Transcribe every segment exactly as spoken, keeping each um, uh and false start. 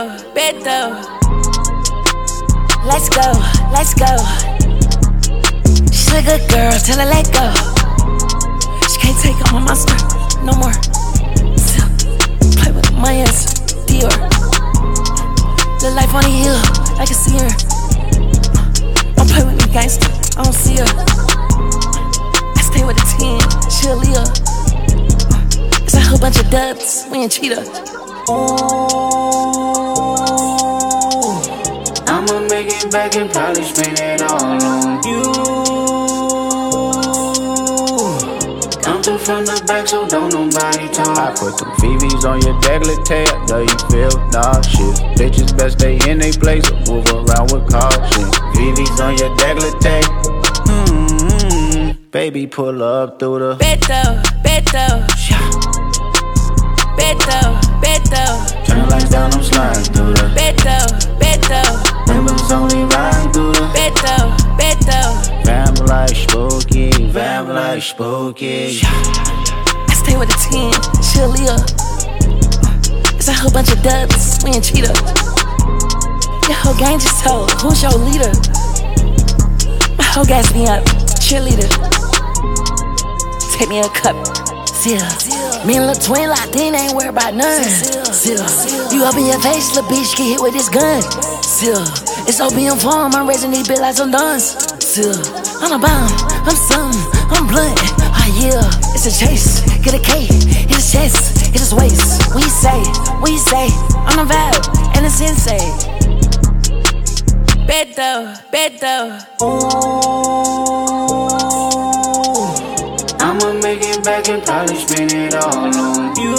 though, bet though. Let's go, let's go. She's a good girl, tell her let go. She can't take all my monster, no more. So, play with my ass, Dior. The life on the hill, I can see her. Don't play with me, gangster, I don't see her. I stay with a ten, she a Leah. It's a whole bunch of dubs, we ain't cheater. I'ma make it back and probably spend it all on you. Come through from the back so don't nobody talk. I put them V Vs on your décolleté, I know you feel nauseous. Bitches best stay in they place or move around with caution. V Vs on your décolleté, mm-hmm. Baby pull up through the Beto, Beto, Beto, Beto. Turn the lights down, I'm sliding through the Beto, Beto, Members only riding through the Beto, Beto. Fam like spooky, fam like spooky. I stay with a ten, she a Leah. It's a whole bunch of dubs, we ain't cheater. Your whole gang just told, who's your leader? My whole gas me up, cheerleader. Take me a cup, seal. Me and Lil Twin locked in, ain't worried about none. Seal. You up in your face, little bitch, get hit with this gun. Seal. It's opium farm, I'm raising these bitch like some duns. Seal. I'm a bomb, I'm something, I'm blunt. Ah yeah, it's a chase. Get a K, hit his chest, hit his waist. We say, we say, I'm a vibe, and it's insane. Beto, Beto. I'ma make it back and probably spend it all on you.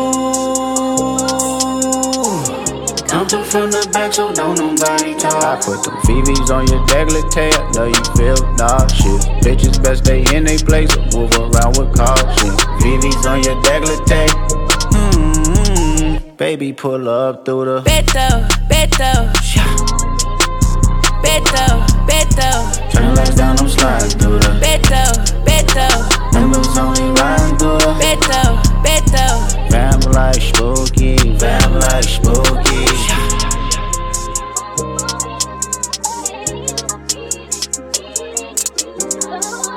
Come through from the back so don't nobody talk. I put them V Vs on your décolleté, I know you feel nauseous. Bitches best stay in they place or move around with caution. V Vs on your décolleté, mm-hmm. Baby pull up through the Beto, Beto, Beto, Beto. Turn the lights down, I'm sliding through the Beto, Beto. Members only riding through the Beto, Beto. fam like spooky, fam like spooky. Thank you.